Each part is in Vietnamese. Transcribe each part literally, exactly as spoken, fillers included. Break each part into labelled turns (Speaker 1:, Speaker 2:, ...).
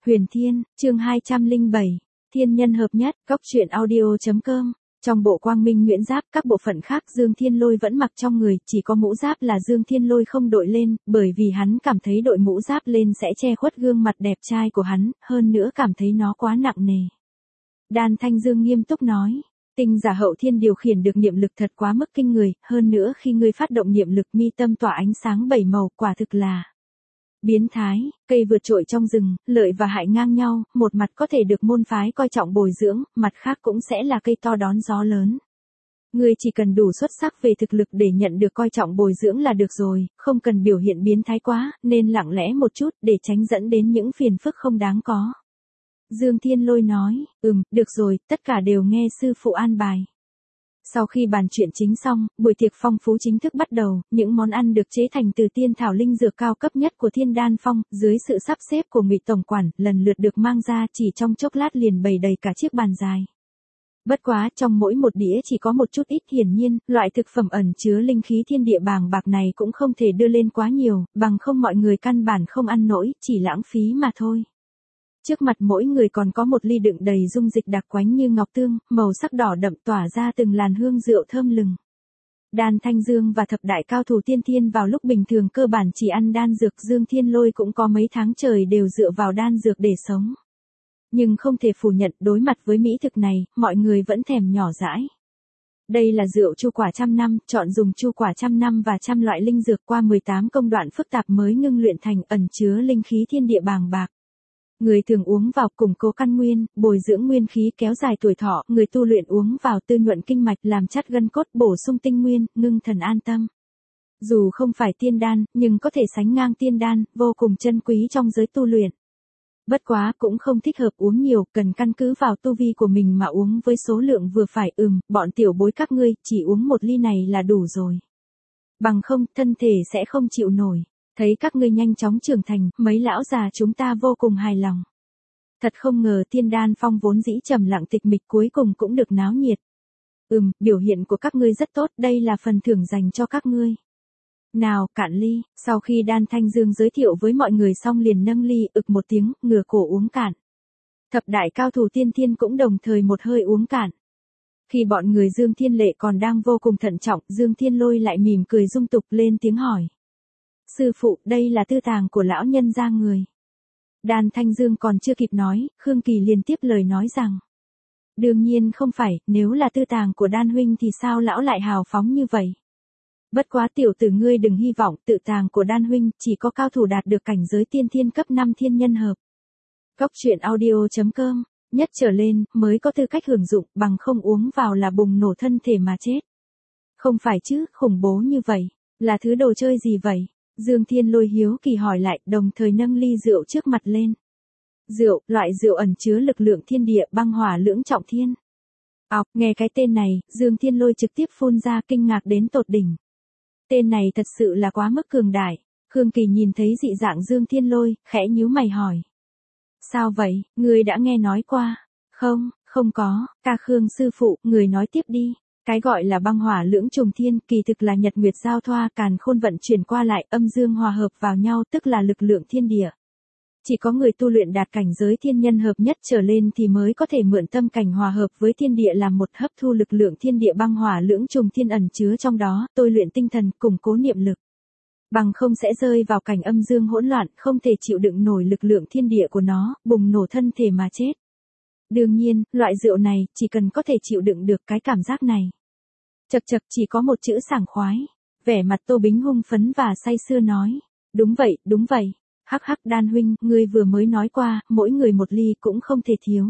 Speaker 1: Huyền Thiên, chương hai trăm lẻ bảy, Thiên nhân hợp nhất, góc truyện audio.com. Trong bộ Quang Minh Nguyễn Giáp, các bộ phận khác Dương Thiên Lôi vẫn mặc trong người, chỉ có mũ giáp là Dương Thiên Lôi không đội lên, bởi vì hắn cảm thấy đội mũ giáp lên sẽ che khuất gương mặt đẹp trai của hắn, hơn nữa cảm thấy nó quá nặng nề. Đan Thanh Dương nghiêm túc nói, tinh giả hậu thiên điều khiển được niệm lực thật quá mức kinh người, hơn nữa khi ngươi phát động niệm lực mi tâm tỏa ánh sáng bảy màu, quả thực là biến thái. Cây vượt trội trong rừng, lợi và hại ngang nhau, một mặt có thể được môn phái coi trọng bồi dưỡng, mặt khác cũng sẽ là cây to đón gió lớn. Ngươi chỉ cần đủ xuất sắc về thực lực để nhận được coi trọng bồi dưỡng là được rồi, không cần biểu hiện biến thái quá, nên lặng lẽ một chút để tránh dẫn đến những phiền phức không đáng có. Dương Thiên Lôi nói, ừm, được rồi, tất cả đều nghe sư phụ an bài. Sau khi bàn chuyện chính xong, buổi tiệc phong phú chính thức bắt đầu, những món ăn được chế thành từ tiên thảo linh dược cao cấp nhất của Thiên Đan Phong, dưới sự sắp xếp của Ngụy tổng quản, lần lượt được mang ra, chỉ trong chốc lát liền bày đầy cả chiếc bàn dài. Bất quá, trong mỗi một đĩa chỉ có một chút ít, hiển nhiên, loại thực phẩm ẩn chứa linh khí thiên địa bàng bạc này cũng không thể đưa lên quá nhiều, bằng không mọi người căn bản không ăn nổi, chỉ lãng phí mà thôi. Trước mặt mỗi người còn có một ly đựng đầy dung dịch đặc quánh như ngọc tương, màu sắc đỏ đậm tỏa ra từng làn hương rượu thơm lừng. Đan Thanh Dương và thập đại cao thủ tiên thiên vào lúc bình thường cơ bản chỉ ăn đan dược, Dương Thiên Lôi cũng có mấy tháng trời đều dựa vào đan dược để sống. Nhưng không thể phủ nhận, đối mặt với mỹ thực này, mọi người vẫn thèm nhỏ dãi. Đây là rượu chu quả trăm năm, chọn dùng chu quả trăm năm và trăm loại linh dược qua mười tám công đoạn phức tạp mới ngưng luyện thành, ẩn chứa linh khí thiên địa bàng bạc. Người thường uống vào củng cố căn nguyên, bồi dưỡng nguyên khí, kéo dài tuổi thọ, người tu luyện uống vào tư nhuận kinh mạch, làm chắt gân cốt, bổ sung tinh nguyên, ngưng thần an tâm. Dù không phải tiên đan, nhưng có thể sánh ngang tiên đan, vô cùng chân quý trong giới tu luyện. Bất quá cũng không thích hợp uống nhiều, cần căn cứ vào tu vi của mình mà uống với số lượng vừa phải. Ừm, bọn tiểu bối các ngươi, chỉ uống một ly này là đủ rồi. Bằng không, thân thể sẽ không chịu nổi. Thấy các ngươi nhanh chóng trưởng thành, mấy lão già chúng ta vô cùng hài lòng. Thật không ngờ Thiên Đan Phong vốn dĩ trầm lặng tịch mịch cuối cùng cũng được náo nhiệt. Ừm, biểu hiện của các ngươi rất tốt, đây là phần thưởng dành cho các ngươi. Nào, cạn ly. Sau khi Đan Thanh Dương giới thiệu với mọi người xong liền nâng ly, ực một tiếng, ngửa cổ uống cạn. Thập đại cao thủ tiên thiên cũng đồng thời một hơi uống cạn. Khi bọn người Dương Thiên Lệ còn đang vô cùng thận trọng, Dương Thiên Lôi lại mỉm cười dung tục lên tiếng hỏi. Sư phụ, đây là tư tàng của lão nhân gia người. Đan Thanh Dương còn chưa kịp nói, Khương Kỳ liền tiếp lời nói rằng. Đương nhiên không phải, nếu là tư tàng của Đan huynh thì sao lão lại hào phóng như vậy? Bất quá tiểu tử ngươi đừng hy vọng, tự tàng của Đan huynh chỉ có cao thủ đạt được cảnh giới tiên thiên cấp năm thiên nhân hợp. Góc truyện audio.com, nhất trở lên, mới có tư cách hưởng dụng, bằng không uống vào là bùng nổ thân thể mà chết. Không phải chứ, khủng bố như vậy, là thứ đồ chơi gì vậy? Dương Thiên Lôi hiếu kỳ hỏi lại, đồng thời nâng ly rượu trước mặt lên. Rượu, loại rượu ẩn chứa lực lượng thiên địa, băng hỏa lưỡng trọng thiên. Ọc, nghe cái tên này, Dương Thiên Lôi trực tiếp phun ra, kinh ngạc đến tột đỉnh. Tên này thật sự là quá mức cường đại. Khương Kỳ nhìn thấy dị dạng Dương Thiên Lôi, khẽ nhíu mày hỏi. Sao vậy, ngươi đã nghe nói qua? Không, không có, ca Khương sư phụ, người nói tiếp đi. Cái gọi là băng hỏa lưỡng trùng thiên, kỳ thực là nhật nguyệt giao thoa, càn khôn vận chuyển qua lại, âm dương hòa hợp vào nhau, tức là lực lượng thiên địa. Chỉ có người tu luyện đạt cảnh giới thiên nhân hợp nhất trở lên thì mới có thể mượn tâm cảnh hòa hợp với thiên địa làm một, hấp thu lực lượng thiên địa băng hỏa lưỡng trùng thiên ẩn chứa trong đó, tôi luyện tinh thần, củng cố niệm lực. Bằng không sẽ rơi vào cảnh âm dương hỗn loạn, không thể chịu đựng nổi lực lượng thiên địa của nó, bùng nổ thân thể mà chết. Đương nhiên, loại rượu này, chỉ cần có thể chịu đựng được cái cảm giác này. Chật chật, chỉ có một chữ sảng khoái. Vẻ mặt Tô Bính hung phấn và say sưa nói. Đúng vậy, đúng vậy. Hắc hắc Đan huynh, ngươi vừa mới nói qua, mỗi người một ly cũng không thể thiếu.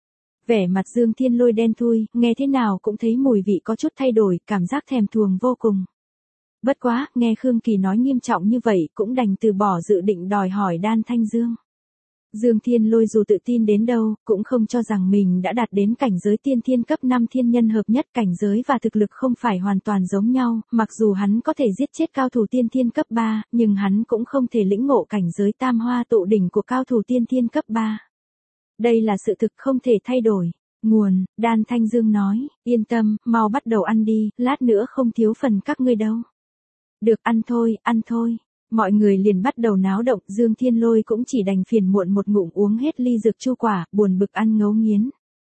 Speaker 1: Vẻ mặt Dương Thiên Lôi đen thui, nghe thế nào cũng thấy mùi vị có chút thay đổi, cảm giác thèm thuồng vô cùng. Bất quá, nghe Khương Kỳ nói nghiêm trọng như vậy, cũng đành từ bỏ dự định đòi hỏi Đan Thanh Dương. Dương Thiên Lôi dù tự tin đến đâu, cũng không cho rằng mình đã đạt đến cảnh giới tiên thiên cấp năm thiên nhân hợp nhất, cảnh giới và thực lực không phải hoàn toàn giống nhau, mặc dù hắn có thể giết chết cao thủ tiên thiên cấp ba, nhưng hắn cũng không thể lĩnh ngộ cảnh giới tam hoa tụ đỉnh của cao thủ tiên thiên cấp ba. Đây là sự thực không thể thay đổi. Nguồn, Đan Thanh Dương nói, yên tâm, mau bắt đầu ăn đi, lát nữa không thiếu phần các ngươi đâu. Được, ăn thôi, ăn thôi. Mọi người liền bắt đầu náo động, Dương Thiên Lôi cũng chỉ đành phiền muộn một ngụm uống hết ly dược chu quả, buồn bực ăn ngấu nghiến.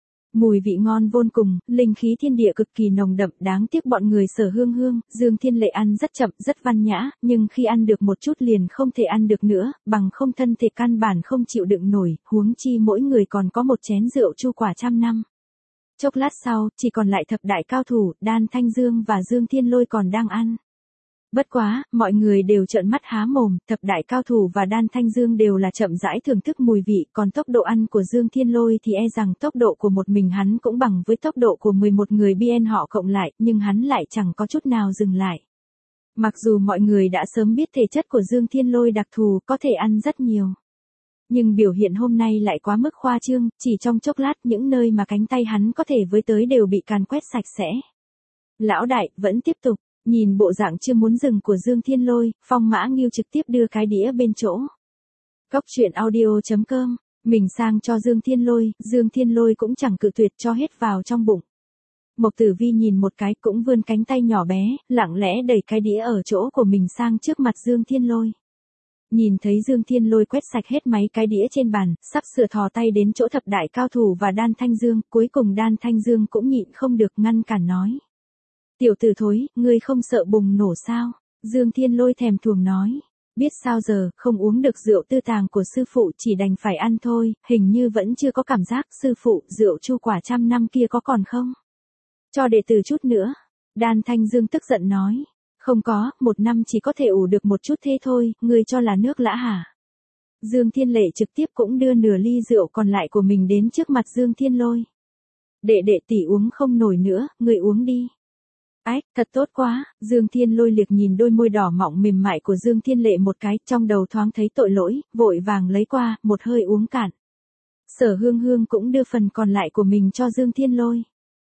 Speaker 1: Mùi vị ngon vô cùng, linh khí thiên địa cực kỳ nồng đậm, đáng tiếc bọn người Sở Hương Hương, Dương Thiên Lệ ăn rất chậm, rất văn nhã, nhưng khi ăn được một chút liền không thể ăn được nữa, bằng không thân thể căn bản không chịu đựng nổi, huống chi mỗi người còn có một chén rượu chu quả trăm năm. Chốc lát sau, chỉ còn lại thập đại cao thủ, Đan Thanh Dương và Dương Thiên Lôi còn đang ăn. Bất quá, mọi người đều trợn mắt há mồm, thập đại cao thủ và Đan Thanh Dương đều là chậm rãi thưởng thức mùi vị, còn tốc độ ăn của Dương Thiên Lôi thì e rằng tốc độ của một mình hắn cũng bằng với tốc độ của mười một người bê en họ cộng lại, nhưng hắn lại chẳng có chút nào dừng lại. Mặc dù mọi người đã sớm biết thể chất của Dương Thiên Lôi đặc thù, có thể ăn rất nhiều. Nhưng biểu hiện hôm nay lại quá mức khoa trương, chỉ trong chốc lát những nơi mà cánh tay hắn có thể với tới đều bị càn quét sạch sẽ. Lão đại, vẫn tiếp tục. Nhìn bộ dạng chưa muốn dừng của Dương Thiên Lôi, Phong Mã Nghiêu trực tiếp đưa cái đĩa bên chỗ. Cốc truyện audio chấm com, mình sang cho Dương Thiên Lôi, Dương Thiên Lôi cũng chẳng cự tuyệt cho hết vào trong bụng. Mộc Tử Vi nhìn một cái cũng vươn cánh tay nhỏ bé, lặng lẽ đẩy cái đĩa ở chỗ của mình sang trước mặt Dương Thiên Lôi. Nhìn thấy Dương Thiên Lôi quét sạch hết mấy cái đĩa trên bàn, sắp sửa thò tay đến chỗ thập đại cao thủ và Đan Thanh Dương, cuối cùng Đan Thanh Dương cũng nhịn không được ngăn cản nói. Tiểu tử thối, ngươi không sợ bùng nổ sao? Dương Thiên Lôi thèm thuồng nói. Biết sao giờ, không uống được rượu tư tàng của sư phụ chỉ đành phải ăn thôi, hình như vẫn chưa có cảm giác sư phụ, rượu chu quả trăm năm kia có còn không? Cho đệ tử chút nữa. Đan Thanh Dương tức giận nói. Không có, một năm chỉ có thể ủ được một chút thế thôi, ngươi cho là nước lã hả? Dương Thiên Lệ trực tiếp cũng đưa nửa ly rượu còn lại của mình đến trước mặt Dương Thiên Lôi. Đệ đệ tỷ uống không nổi nữa, ngươi uống đi. Ách, thật tốt quá, Dương Thiên Lôi liếc nhìn đôi môi đỏ mọng mềm mại của Dương Thiên Lệ một cái, trong đầu thoáng thấy tội lỗi, vội vàng lấy qua, một hơi uống cạn. Sở Hương Hương cũng đưa phần còn lại của mình cho Dương Thiên Lôi.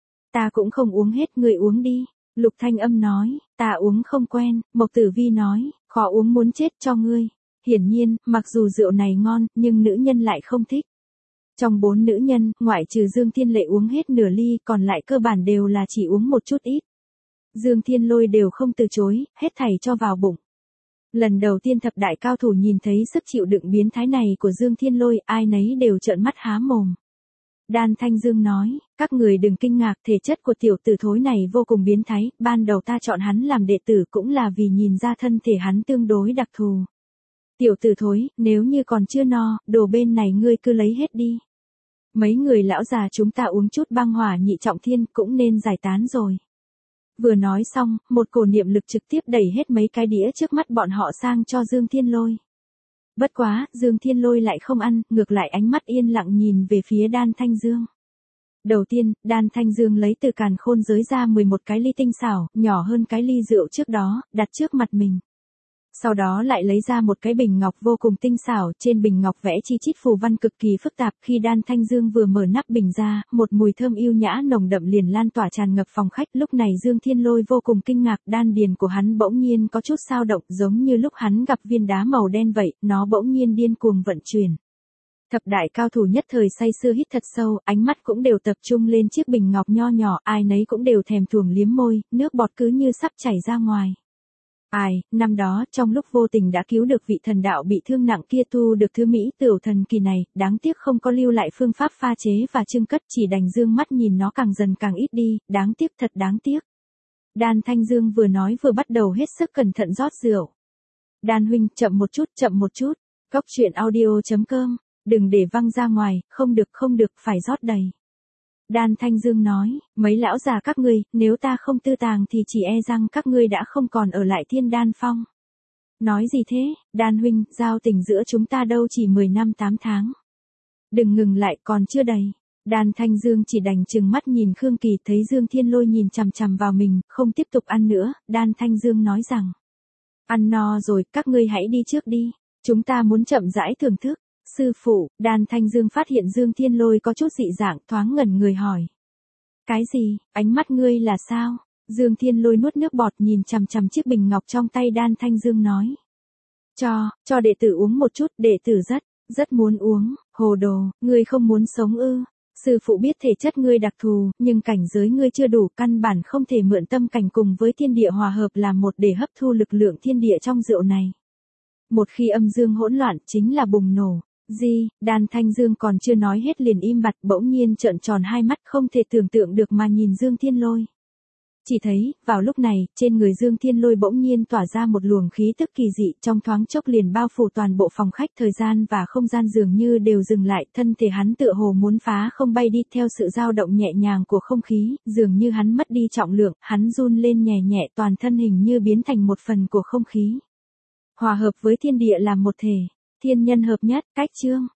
Speaker 1: Ta cũng không uống hết, người uống đi. Lục Thanh Âm nói, ta uống không quen, Mộc Tử Vi nói, khó uống muốn chết cho ngươi. Hiển nhiên, mặc dù rượu này ngon, nhưng nữ nhân lại không thích. Trong bốn nữ nhân, ngoại trừ Dương Thiên Lệ uống hết nửa ly, còn lại cơ bản đều là chỉ uống một chút ít. Dương Thiên Lôi đều không từ chối, hết thảy cho vào bụng. Lần đầu tiên thập đại cao thủ nhìn thấy sức chịu đựng biến thái này của Dương Thiên Lôi, ai nấy đều trợn mắt há mồm. Đan Thanh Dương nói, các người đừng kinh ngạc, thể chất của tiểu tử thối này vô cùng biến thái, ban đầu ta chọn hắn làm đệ tử cũng là vì nhìn ra thân thể hắn tương đối đặc thù. Tiểu tử thối, nếu như còn chưa no, đồ bên này ngươi cứ lấy hết đi. Mấy người lão già chúng ta uống chút băng hỏa nhị trọng thiên cũng nên giải tán rồi. Vừa nói xong, một cổ niệm lực trực tiếp đẩy hết mấy cái đĩa trước mắt bọn họ sang cho Dương Thiên Lôi. Bất quá, Dương Thiên Lôi lại không ăn, ngược lại ánh mắt yên lặng nhìn về phía Đan Thanh Dương. Đầu tiên, Đan Thanh Dương lấy từ càn khôn giới ra mười một cái ly tinh xảo, nhỏ hơn cái ly rượu trước đó, đặt trước mặt mình. Sau đó lại lấy ra một cái bình ngọc vô cùng tinh xảo, trên bình ngọc vẽ chi chít phù văn cực kỳ phức tạp. Khi Đan Thanh Dương vừa mở nắp bình ra, một mùi thơm yêu nhã nồng đậm liền lan tỏa tràn ngập phòng khách. Lúc này Dương Thiên Lôi vô cùng kinh ngạc, đan điền của hắn bỗng nhiên có chút dao động, giống như lúc hắn gặp viên đá màu đen vậy, nó bỗng nhiên điên cuồng vận chuyển. Thập đại cao thủ nhất thời say sưa hít thật sâu, ánh mắt cũng đều tập trung lên chiếc bình ngọc nho nhỏ, ai nấy cũng đều thèm thuồng liếm môi, nước bọt cứ như sắp chảy ra ngoài. Ai, năm đó, trong lúc vô tình đã cứu được vị thần đạo bị thương nặng kia, tu được thứ mỹ tửu thần kỳ này, đáng tiếc không có lưu lại phương pháp pha chế và trưng cất, chỉ đành dương mắt nhìn nó càng dần càng ít đi, đáng tiếc thật đáng tiếc. Đan Thanh Dương vừa nói vừa bắt đầu hết sức cẩn thận rót rượu. Đan huynh, chậm một chút, chậm một chút, cốc truyện audio chấm com, đừng để văng ra ngoài, không được không được, phải rót đầy. Đan Thanh Dương nói, mấy lão già các ngươi, nếu ta không tư tàng thì chỉ e rằng các ngươi đã không còn ở lại Thiên Đan Phong. Nói gì thế, Đan huynh, giao tình giữa chúng ta đâu chỉ mười năm tám tháng. Đừng ngừng lại, còn chưa đầy. Đan Thanh Dương chỉ đành chừng mắt nhìn Khương Kỳ, thấy Dương Thiên Lôi nhìn chằm chằm vào mình, không tiếp tục ăn nữa, Đan Thanh Dương nói rằng. Ăn no rồi, các ngươi hãy đi trước đi, chúng ta muốn chậm rãi thưởng thức. Sư phụ, Đan Thanh Dương phát hiện Dương Thiên Lôi có chút dị dạng, thoáng ngẩn người hỏi. Cái gì, ánh mắt ngươi là sao? Dương Thiên Lôi nuốt nước bọt nhìn chằm chằm chiếc bình ngọc trong tay Đan Thanh Dương nói. Cho, cho đệ tử uống một chút, đệ tử rất, rất muốn uống, hồ đồ, ngươi không muốn sống ư. Sư phụ biết thể chất ngươi đặc thù, nhưng cảnh giới ngươi chưa đủ, căn bản không thể mượn tâm cảnh cùng với thiên địa hòa hợp làm một để hấp thu lực lượng thiên địa trong rượu này. Một khi âm dương hỗn loạn chính là bùng nổ. Di, Đan Thanh Dương còn chưa nói hết liền im bặt, bỗng nhiên trợn tròn hai mắt không thể tưởng tượng được mà nhìn Dương Thiên Lôi. Chỉ thấy, vào lúc này, trên người Dương Thiên Lôi bỗng nhiên tỏa ra một luồng khí tức kỳ dị, trong thoáng chốc liền bao phủ toàn bộ phòng khách, thời gian và không gian dường như đều dừng lại, thân thể hắn tựa hồ muốn phá không bay đi theo sự dao động nhẹ nhàng của không khí, dường như hắn mất đi trọng lượng, hắn run lên nhẹ nhẹ, toàn thân hình như biến thành một phần của không khí. Hòa hợp với thiên địa làm một thể, thiên nhân hợp nhất, cách chương.